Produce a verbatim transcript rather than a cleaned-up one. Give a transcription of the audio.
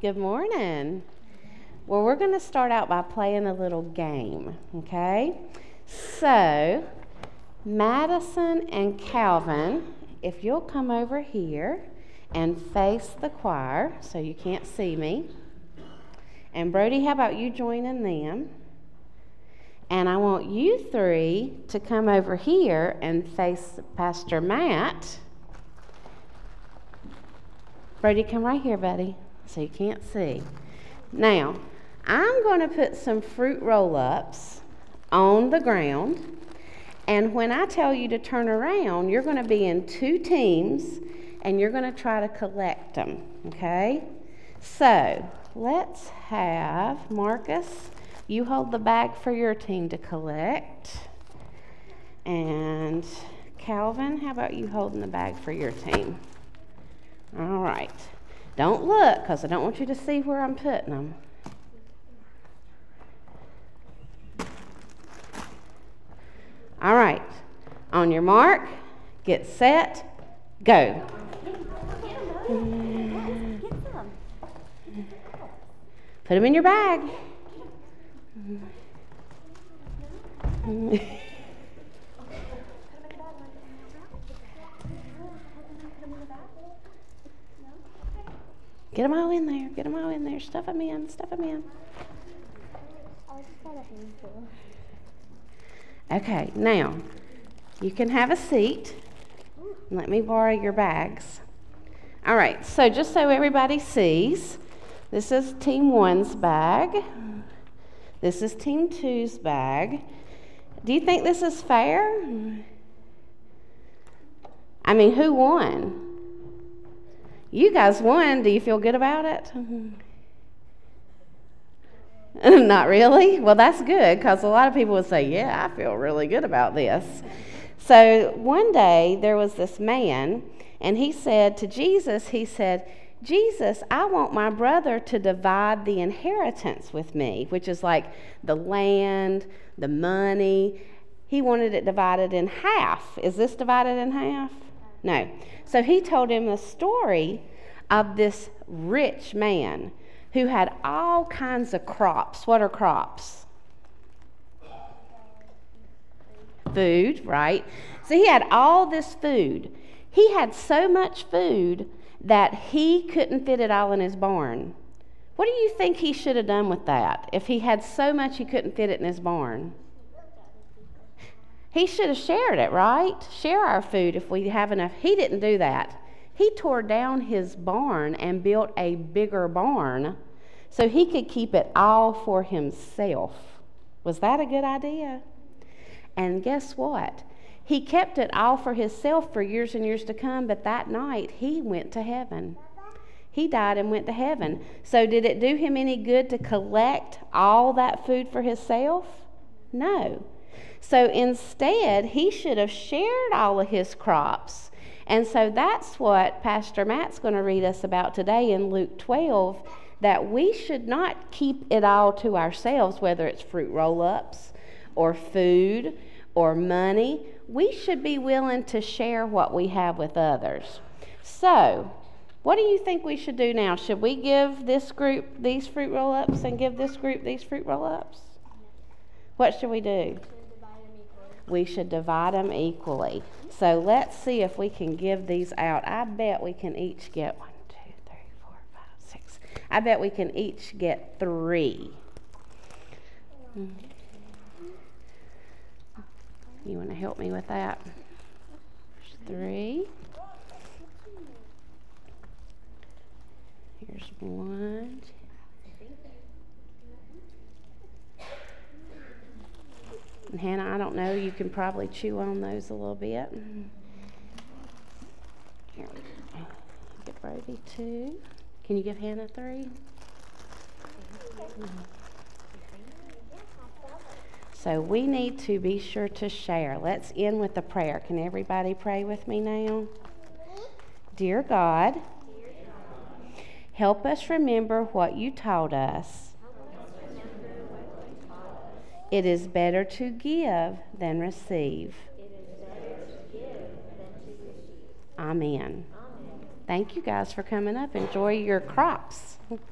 Good morning. Well, we're going to start out by playing a little game, okay? So, Madison and Calvin, if you'll come over here and face the choir so you can't see me. And Brody, how about you joining them? And I want you three to come over here and face Pastor Matt. Brody, come right here, buddy, so you can't see. Now, I'm going to put some fruit roll-ups on the ground, and when I tell you to turn around, you're going to be in two teams, and you're going to try to collect them, okay? So, let's have Marcus, you hold the bag for your team to collect, and Calvin, how about you holding the bag for your team? All right. Don't look, because I don't want you to see where I'm putting them. All right. On your mark, get set, go. Put them in your bag. Get them all in there. Get them all in there. Stuff them in. Stuff them in. Okay, now, you can have a seat. Let me borrow your bags. All right, so just so everybody sees, this is Team One's bag. This is Team Two's bag. Do you think this is fair? I mean, who won? You guys won. Do you feel good about it? Not really? Well, that's good, because a lot of people would say, yeah, I feel really good about this. So one day there was this man, and he said to Jesus, he said, Jesus, I want my brother to divide the inheritance with me, which is like the land, the money. He wanted it divided in half. Is this divided in half? No. So he told him the story of this rich man who had all kinds of crops. What are crops? Food, right? So he had all this food. He had so much food that he couldn't fit it all in his barn. What do you think he should have done with that if he had so much he couldn't fit it in his barn? He should have shared it, right? Share our food if we have enough. He didn't do that. He tore down his barn and built a bigger barn so he could keep it all for himself. Was that a good idea? And guess what? He kept it all for himself for years and years to come, but that night he went to heaven. He died and went to heaven. So did it do him any good to collect all that food for himself? No. So instead, he should have shared all of his crops. And so that's what Pastor Matt's going to read us about today in Luke twelve, that we should not keep it all to ourselves, whether it's fruit roll-ups or food or money. We should be willing to share what we have with others. So, what do you think we should do now? Should we give this group these fruit roll-ups and give this group these fruit roll-ups? What should we do? We should divide them equally. So let's see if we can give these out. I bet we can each get one, two, three, four, five, six. I bet we can each get three. You want to help me with that? There's three. Here's one. And Hannah, I don't know, you can probably chew on those a little bit. Here we go. Give Brody two. Can you give Hannah three? So we need to be sure to share. Let's end with a prayer. Can everybody pray with me now? Dear God, help us remember what you taught us. It is better to give than receive. Amen. Thank you guys for coming up. Enjoy your crops.